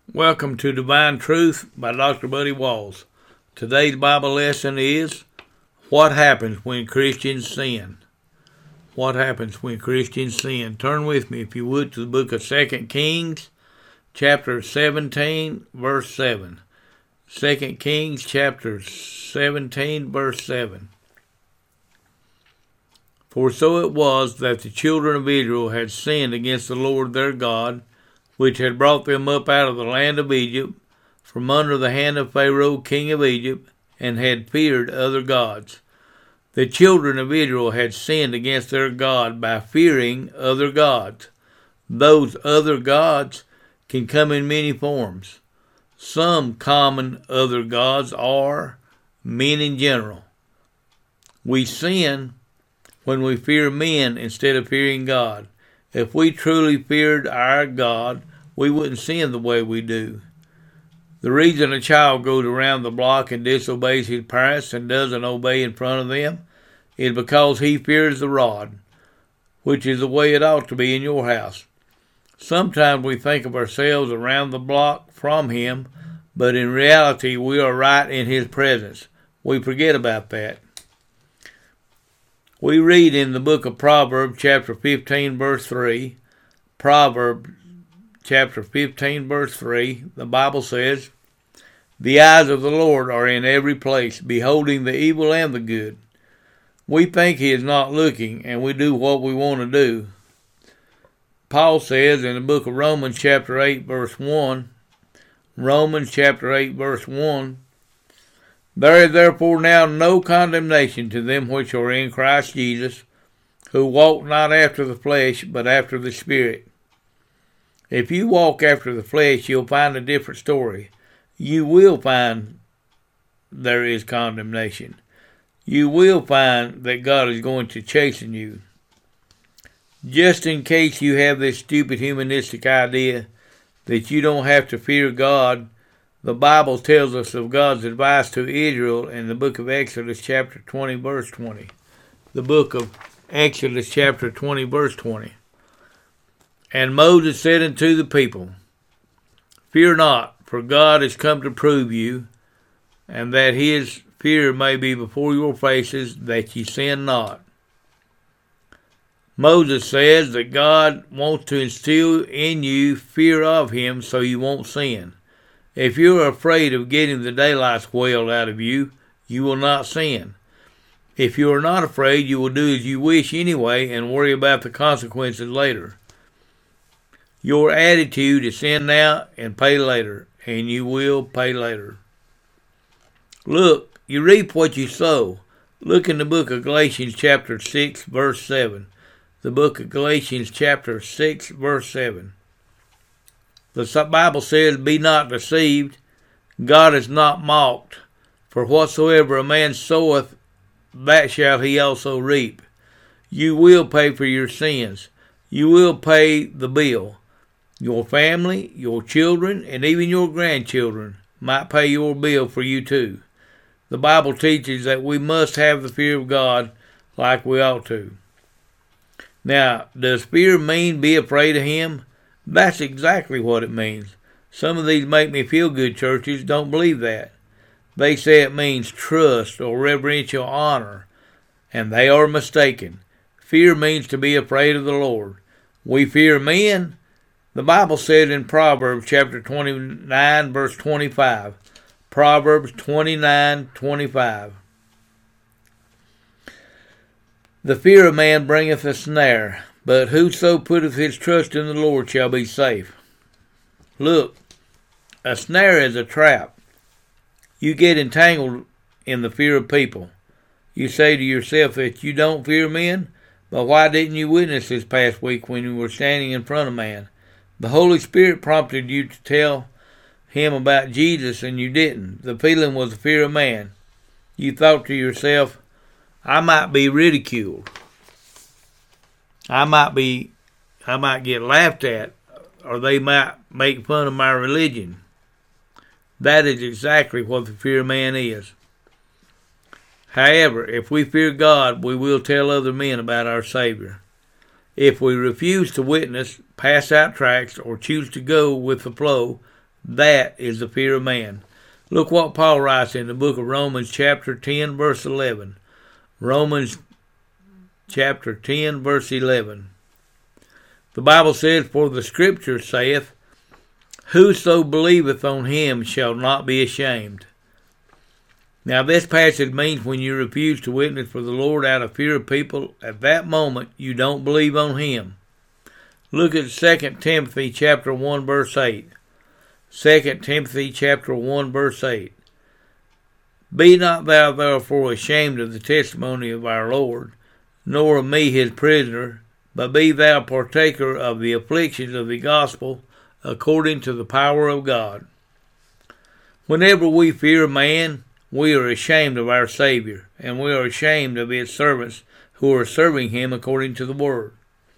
Welcome to Divine Truth by Dr. Buddy Walls. Today's Bible lesson is What Happens When Christians Sin. What happens when Christians sin? Turn with me, if you would, to the book of 2 Kings, chapter 17, verse 7. 2 Kings, chapter 17, verse 7. For so it was that the children of Israel had sinned against the Lord their God, which had brought them up out of the land of Egypt, from under the hand of Pharaoh king of Egypt, and had feared other gods. The children of Israel had sinned against their God by fearing other gods. Those other gods can come in many forms. Some common other gods are men in general. We sin when we fear men instead of fearing God. If we truly feared our God, we wouldn't sin the way we do. The reason a child goes around the block and disobeys his parents and doesn't obey in front of them is because he fears the rod, which is the way it ought to be in your house. Sometimes we think of ourselves around the block from him, but in reality we are right in his presence. We forget about that. We read in the book of Proverbs, chapter 15, verse 3, Proverbs, chapter 15, verse 3, the Bible says, "The eyes of the Lord are in every place, beholding the evil and the good." We think he is not looking, and we do what we want to do. Paul says in the book of Romans, chapter 8, verse 1, Romans, chapter 8, verse 1, "There is therefore now no condemnation to them which are in Christ Jesus, who walk not after the flesh, but after the Spirit." If you walk after the flesh, you'll find a different story. You will find there is condemnation. You will find that God is going to chasten you. Just in case you have this stupid humanistic idea that you don't have to fear God, the Bible tells us of God's advice to Israel in the book of Exodus, chapter 20, verse 20. The book of Exodus, chapter 20, verse 20. "And Moses said unto the people, Fear not, for God is come to prove you, and that his fear may be before your faces, that ye sin not." Moses says that God wants to instill in you fear of him so you won't sin. If you're afraid of getting the daylight spoiled out of you, you will not sin. If you are not afraid, you will do as you wish anyway and worry about the consequences later. Your attitude is sin now and pay later, and you will pay later. Look, you reap what you sow. Look in the book of Galatians chapter 6, verse 7. The book of Galatians chapter 6, verse 7. The Bible says, "Be not deceived, God is not mocked. For whatsoever a man soweth, that shall he also reap." You will pay for your sins. You will pay the bill. Your family, your children, and even your grandchildren might pay your bill for you too. The Bible teaches that we must have the fear of God like we ought to. Now, does fear mean be afraid of him? That's exactly what it means. Some of these make-me-feel-good churches don't believe that. They say it means trust or reverential honor, and they are mistaken. Fear means to be afraid of the Lord. We fear men. The Bible said in Proverbs chapter 29, verse 25. Proverbs 29:25. "The fear of man bringeth a snare, but whoso putteth his trust in the Lord shall be safe." Look, a snare is a trap. You get entangled in the fear of people. You say to yourself that you don't fear men, but why didn't you witness this past week when you were standing in front of man? The Holy Spirit prompted you to tell him about Jesus and you didn't. The feeling was the fear of man. You thought to yourself, I might be ridiculed. I might get laughed at, or they might make fun of my religion. That is exactly what the fear of man is. However, if we fear God, we will tell other men about our Savior. If we refuse to witness, pass out tracts, or choose to go with the flow, That is the fear of man. Look what Paul writes in the book of Romans chapter 10, verse 11. Romans chapter 10, verse 11. The Bible says, "For the Scripture saith, Whoso believeth on him shall not be ashamed." Now this passage means when you refuse to witness for the Lord out of fear of people, at that moment you don't believe on him. Look at 2 Timothy chapter 1, verse 8. 2 Timothy chapter 1, verse 8. "Be not thou therefore ashamed of the testimony of our Lord, nor of me his prisoner, but be thou partaker of the afflictions of the gospel according to the power of God." Whenever we fear man, we are ashamed of our Savior, and we are ashamed of his servants who are serving him according to the Word.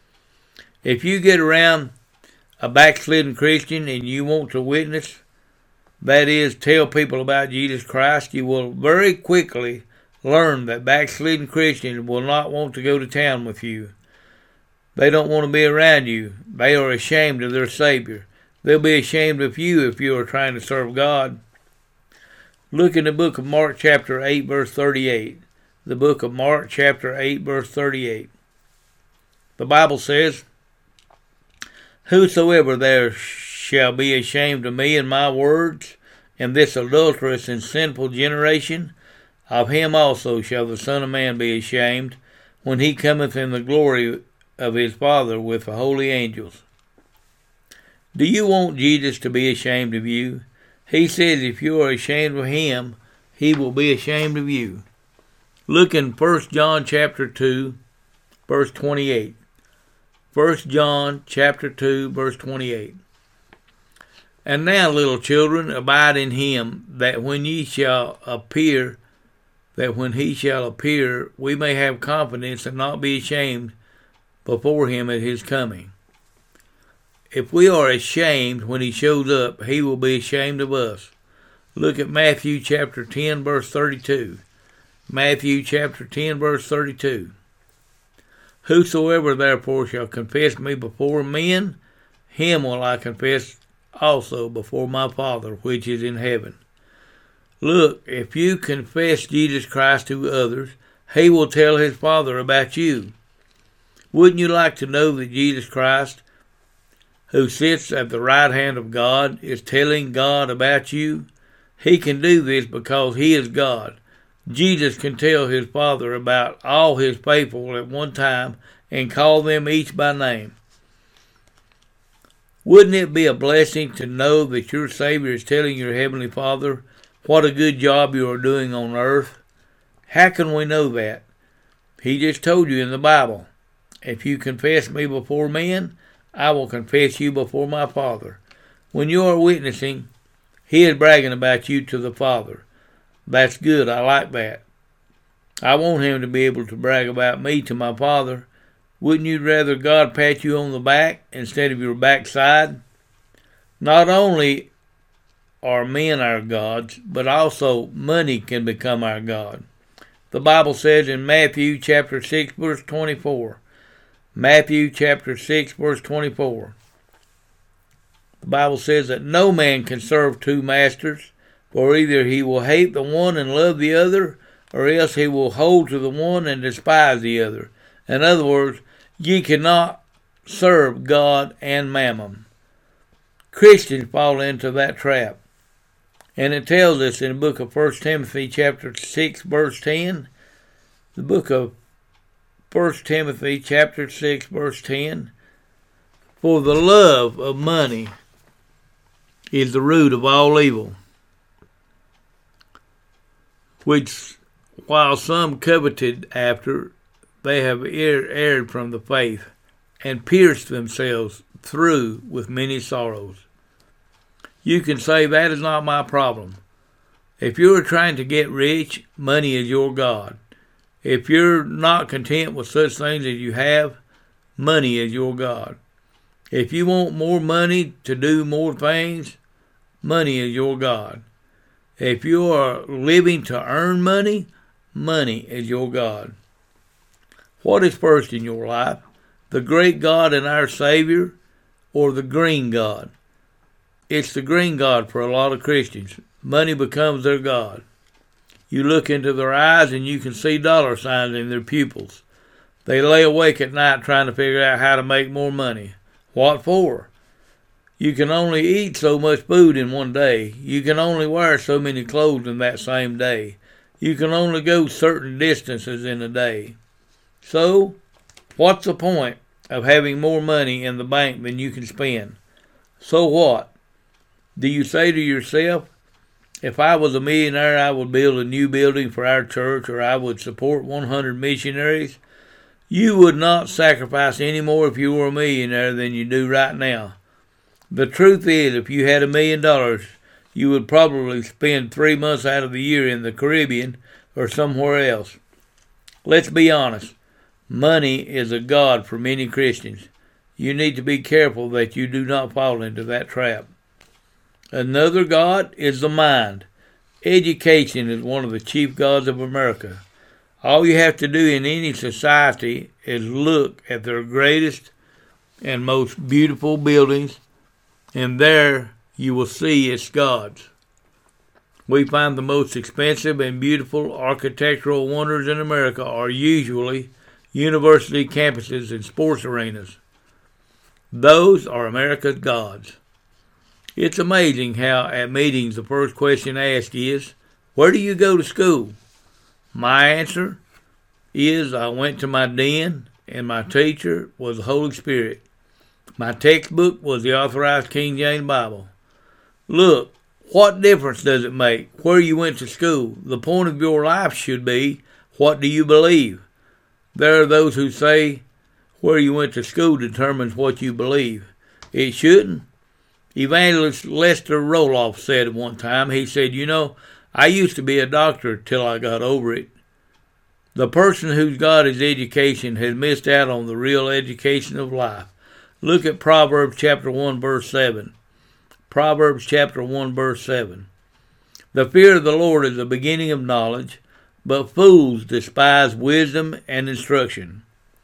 If you get around a backslidden Christian and you want to witness, that is, tell people about Jesus Christ, you will very quickly learn that backslidden Christians will not want to go to town with you. They don't want to be around you. They are ashamed of their Savior. They'll be ashamed of you if you are trying to serve God. Look in the book of Mark chapter 8, verse 38. The book of Mark chapter 8, verse 38. The Bible says, "Whosoever there shall be ashamed of me and my words in this adulterous and sinful generation, of him also shall the Son of Man be ashamed, when he cometh in the glory of his Father with the holy angels." Do you want Jesus to be ashamed of you? He says if you are ashamed of him, he will be ashamed of you. Look in 1 John chapter 2, verse 28. 1 John chapter 2, verse 28. "And now, little children, abide in him, that when he shall appear, we may have confidence and not be ashamed before him at his coming." If we are ashamed when he shows up, he will be ashamed of us. Look at Matthew chapter 10, verse 32. Matthew chapter 10, verse 32. "Whosoever therefore shall confess me before men, him will I confess also before my Father which is in heaven." Look, if you confess Jesus Christ to others, he will tell his Father about you. Wouldn't you like to know that Jesus Christ, who sits at the right hand of God, is telling God about you? He can do this because he is God. Jesus can tell his Father about all his faithful at one time and call them each by name. Wouldn't it be a blessing to know that your Savior is telling your Heavenly Father what a good job you are doing on earth? How can we know that? He just told you in the Bible, "If you confess me before men, I will confess you before my Father." When you are witnessing, he is bragging about you to the Father. That's good. I like that. I want him to be able to brag about me to my Father. Wouldn't you rather God pat you on the back instead of your backside? Not only are men our gods, but also money can become our God. The Bible says in Matthew chapter 6, verse 24. Matthew chapter 6, verse 24. The Bible says that no man can serve two masters, for either he will hate the one and love the other, or else he will hold to the one and despise the other. In other words, ye cannot serve God and mammon. Christians fall into that trap. And it tells us in the book of 1 Timothy chapter 6, verse 10, the book of 1 Timothy chapter 6, verse 10, "For the love of money is the root of all evil, which while some coveted after, they have erred from the faith, and pierced themselves through with many sorrows." You can say, that is not my problem. If you're trying to get rich, money is your God. If you're not content with such things as you have, money is your God. If you want more money to do more things, money is your God. If you are living to earn money, money is your God. What is first in your life? The great God and our Savior, or the green God? It's the green god for a lot of Christians. Money becomes their god. You look into their eyes and you can see dollar signs in their pupils. They lay awake at night trying to figure out how to make more money. What for? You can only eat so much food in one day. You can only wear so many clothes in that same day. You can only go certain distances in a day. So, what's the point of having more money in the bank than you can spend? So what? Do you say to yourself, if I was a millionaire, I would build a new building for our church, or I would support 100 missionaries? You would not sacrifice any more if you were a millionaire than you do right now. The truth is, if you had $1 million, you would probably spend 3 months out of the year in the Caribbean or somewhere else. Let's be honest. Money is a god for many Christians. You need to be careful that you do not fall into that trap. Another god is the mind. Education is one of the chief gods of America. All you have to do in any society is look at their greatest and most beautiful buildings, and there you will see its gods. We find the most expensive and beautiful architectural wonders in America are usually university campuses and sports arenas. Those are America's gods. It's amazing how at meetings the first question asked is, where do you go to school? My answer is I went to my den and my teacher was the Holy Spirit. My textbook was the Authorized King James Bible. Look, what difference does it make where you went to school? The point of your life should be, what do you believe? There are those who say where you went to school determines what you believe. It shouldn't. Evangelist Lester Roloff said at one time, he said, I used to be a doctor till I got over it. The person who's got his education has missed out on the real education of life. Look at Proverbs chapter 1, verse 7. Proverbs chapter 1, verse 7. The fear of the Lord is the beginning of knowledge, but fools despise wisdom and instruction.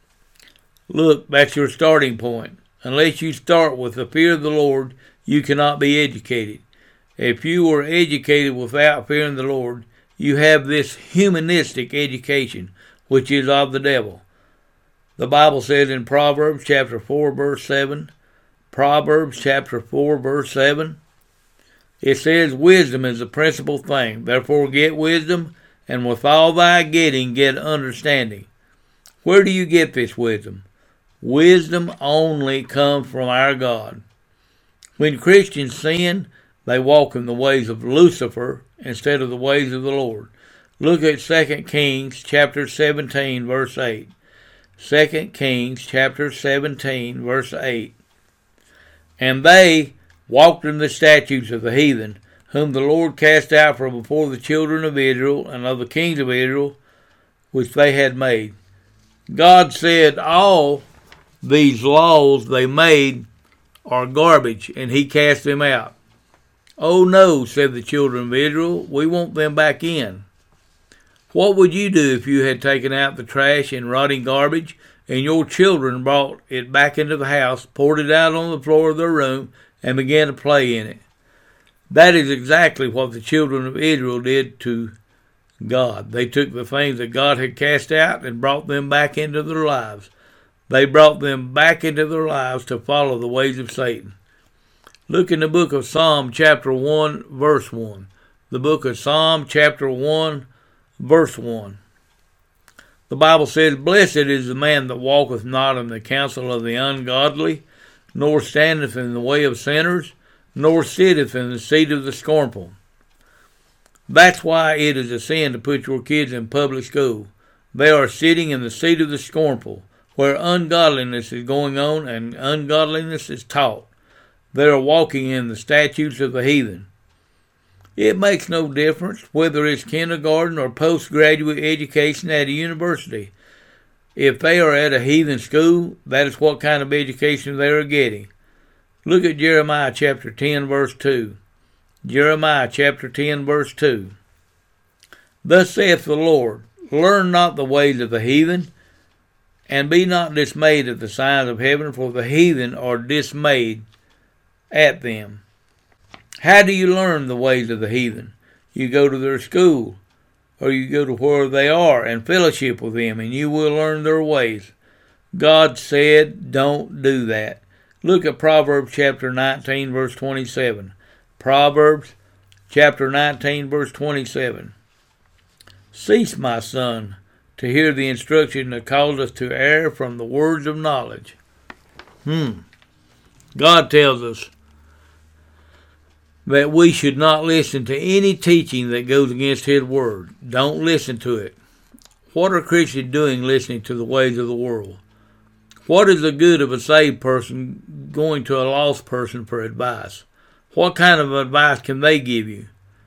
Look, that's your starting point. Unless you start with the fear of the Lord, you cannot be educated. If you were educated without fearing the Lord, you have this humanistic education, which is of the devil. The Bible says in Proverbs chapter 4, verse 7, Proverbs chapter 4, verse 7, it says, wisdom is the principal thing. Therefore get wisdom, and with all thy getting, get understanding. Where do you get this wisdom? Wisdom only comes from our God. When Christians sin, they walk in the ways of Lucifer instead of the ways of the Lord. Look at 2 Kings chapter 17, verse 8. 2 Kings chapter 17, verse 8. And they walked in the statutes of the heathen, whom the Lord cast out from before the children of Israel and of the kings of Israel, which they had made. God said all these laws they made are garbage, and he cast them out. Oh no, said the children of Israel, we want them back in. What would you do if you had taken out the trash and rotting garbage, and your children brought it back into the house, poured it out on the floor of their room, and began to play in it? That is exactly what the children of Israel did to God. They took the things that God had cast out and brought them back into their lives. They brought them back into their lives to follow the ways of Satan. Look in the book of Psalm chapter 1, verse 1. The book of Psalm chapter 1, verse 1. The Bible says, blessed is the man that walketh not in the counsel of the ungodly, nor standeth in the way of sinners, nor sitteth in the seat of the scornful. That's why it is a sin to put your kids in public school. They are sitting in the seat of the scornful, where ungodliness is going on and ungodliness is taught. They are walking in the statutes of the heathen. It makes no difference whether it's kindergarten or postgraduate education at a university. If they are at a heathen school, that is what kind of education they are getting. Look at Jeremiah chapter 10, verse 2. Jeremiah chapter 10, verse 2. Thus saith the Lord, learn not the ways of the heathen, and be not dismayed at the signs of heaven, for the heathen are dismayed at them. How do you learn the ways of the heathen? You go to their school, or you go to where they are and fellowship with them, and you will learn their ways. God said, don't do that. Look at Proverbs chapter 19, verse 27. Proverbs chapter 19, verse 27. Cease, my son, to hear the instruction that calls us to err from the words of knowledge. God tells us that we should not listen to any teaching that goes against His word. Don't listen to it. What are Christians doing listening to the ways of the world? What is the good of a saved person going to a lost person for advice? What kind of advice can they give you?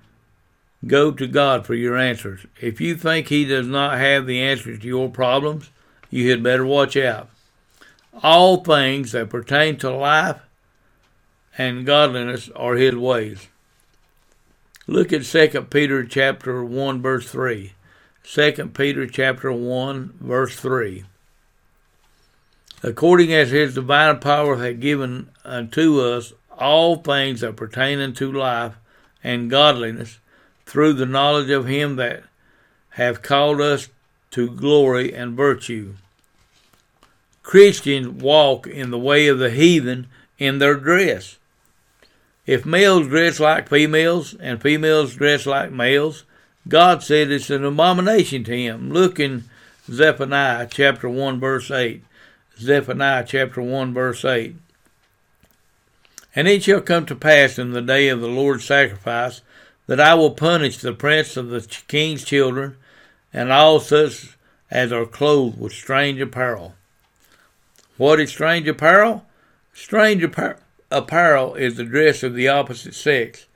Go to God for your answers. If you think He does not have the answers to your problems, you had better watch out. All things that pertain to life and godliness are His ways. Look at 2 Peter chapter 1 verse 3. 2 Peter chapter 1 verse 3. According as His divine power hath given unto us all things that pertain unto life and godliness, through the knowledge of Him that hath called us to glory and virtue. Christians walk in the way of the heathen in their dress. If males dress like females and females dress like males, God said it's an abomination to Him. Look in Zephaniah chapter 1 verse 8. Zephaniah chapter 1 verse 8. And it shall come to pass in the day of the Lord's sacrifice that I will punish the prince of the king's children and all such as are clothed with strange apparel. What is strange apparel? Strange apparel is the dress of the opposite sex.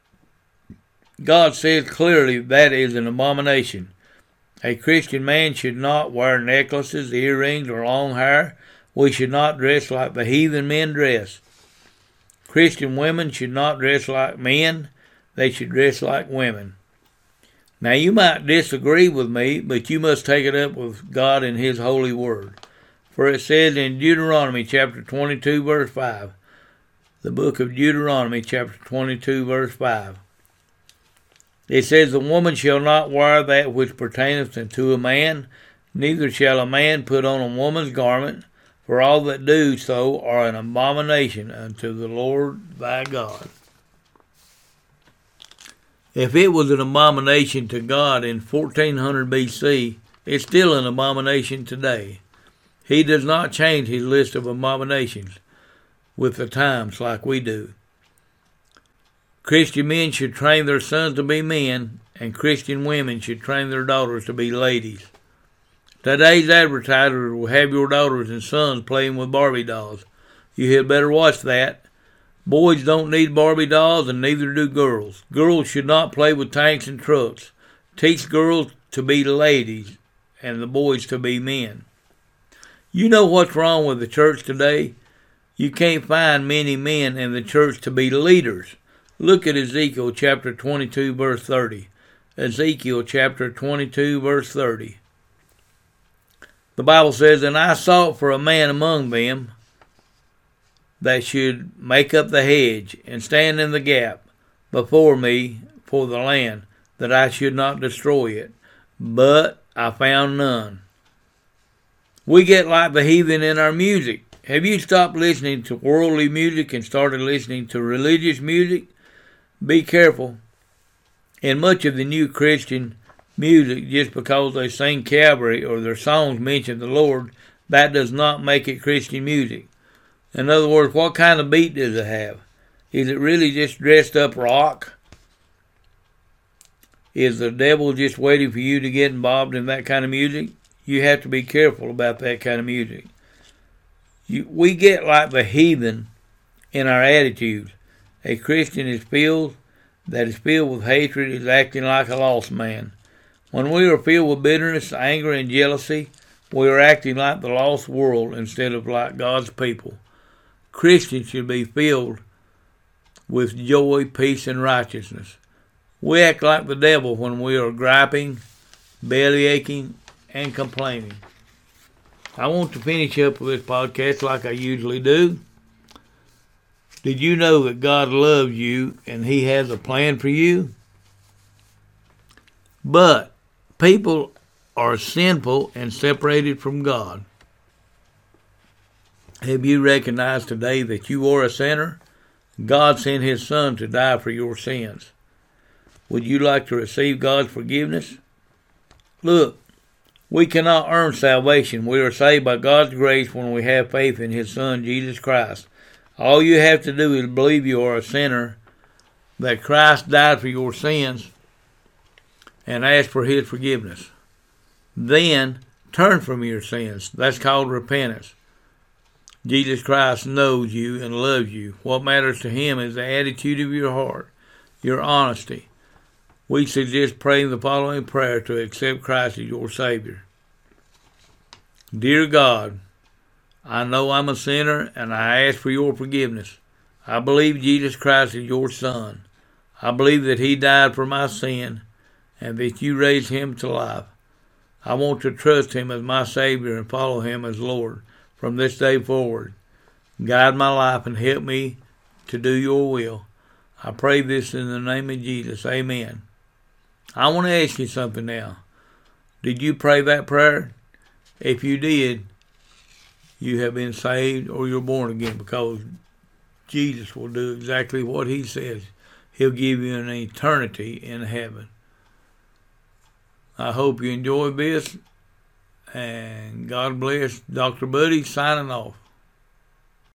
God says clearly that is an abomination. A Christian man should not wear necklaces, earrings, or long hair. We should not dress like the heathen men dress. Christian women should not dress like men. They should dress like women. Now you might disagree with me, but you must take it up with God in His holy word. For it says in Deuteronomy chapter 22 verse 5, the book of Deuteronomy chapter 22 verse 5, it says, the woman shall not wear that which pertaineth unto a man, neither shall a man put on a woman's garment, for all that do so are an abomination unto the Lord thy God. If it was an abomination to God in 1400 BC, it's still an abomination today. He does not change His list of abominations with the times like we do. Christian men should train their sons to be men, and Christian women should train their daughters to be ladies. Today's advertisers will have your daughters and sons playing with Barbie dolls. You had better watch that. Boys don't need Barbie dolls, and neither do girls. Girls should not play with tanks and trucks. Teach girls to be ladies, and the boys to be men. You know what's wrong with the church today? You can't find many men in the church to be leaders. Look at Ezekiel chapter 22 verse 30. Ezekiel chapter 22 verse 30. The Bible says, and I sought for a man among them that should make up the hedge and stand in the gap before me for the land, that I should not destroy it. But I found none. We get like the heathen in our music. Have you stopped listening to worldly music and started listening to religious music? Be careful. In much of the new Christian music, just because they sing Calvary or their songs mention the Lord, that does not make it Christian music. In other words, what kind of beat does it have? Is it really just dressed up rock? Is the devil just waiting for you to get involved in that kind of music? You have to be careful about that kind of music. We get like the heathen in our attitudes. A Christian that is filled with hatred is acting like a lost man. When we are filled with bitterness, anger, and jealousy, we are acting like the lost world instead of like God's people. Christians should be filled with joy, peace, and righteousness. We act like the devil when we are griping, bellyaching, and complaining. I want to finish up with this podcast like I usually do. Did you know that God loves you and He has a plan for you? But people are sinful and separated from God. Have you recognized today that you are a sinner? God sent His Son to die for your sins. Would you like to receive God's forgiveness? Look, we cannot earn salvation. We are saved by God's grace when we have faith in His Son, Jesus Christ. All you have to do is believe you are a sinner, that Christ died for your sins, and ask for His forgiveness. Then turn from your sins. That's called repentance. Jesus Christ knows you and loves you. What matters to Him is the attitude of your heart, your honesty. We suggest praying the following prayer to accept Christ as your Savior. Dear God, I know I'm a sinner and I ask for your forgiveness. I believe Jesus Christ is your Son. I believe that He died for my sin and that you raised Him to life. I want to trust Him as my Savior and follow Him as Lord from this day forward. Guide my life and help me to do your will. I pray this in the name of Jesus. Amen. I want to ask you something now. Did you pray that prayer? If you did, you have been saved or you're born again, because Jesus will do exactly what He says. He'll give you an eternity in heaven. I hope you enjoyed this, and God bless. Dr. Buddy signing off.